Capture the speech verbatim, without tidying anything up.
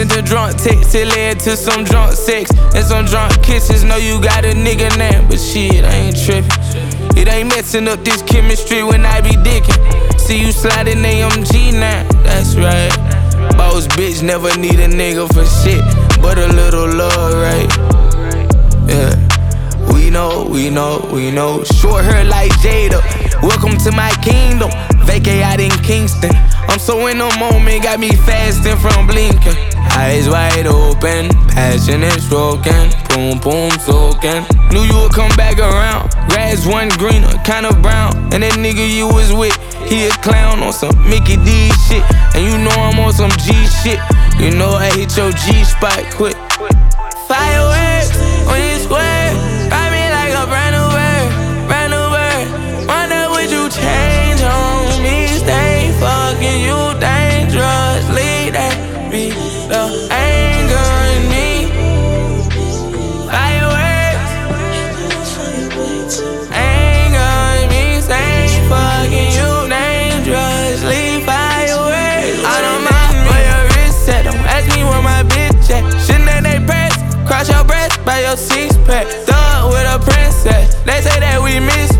Sent a drunk text, it led to some drunk sex and some drunk kisses. Know you got a nigga name, but shit, I ain't trippin'. It ain't messing up this chemistry when I be dickin'. See you sliding A M G now, that's right. Boss bitch never need a nigga for shit, but a little love, right? Yeah. We know, we know, we know. Short hair like Jada. Welcome to my kingdom. Vacay out in Kingston. I'm so in the moment, got me fasting from blinking. Eyes wide open, passionate stroking, boom boom soaking. Knew you would come back around. Grass one greener, kinda brown. And that nigga you was with, he a clown on some Mickey D shit. And you know I'm on some G shit. You know I hit your G spot quick. Fireworks on your square, ride me like a brand new bird, brand new bird. Wonder would you change on me? Stay fucking you dangerously. That be the anger in me. Fireworks, anger in me. Stay fucking you dangerously. Fireworks. I don't mind where your wrist at. Don't ask me where my bitch at. Shouldn't that they press? Cross your breast by your six pack. Thug with a princess. They say that we miss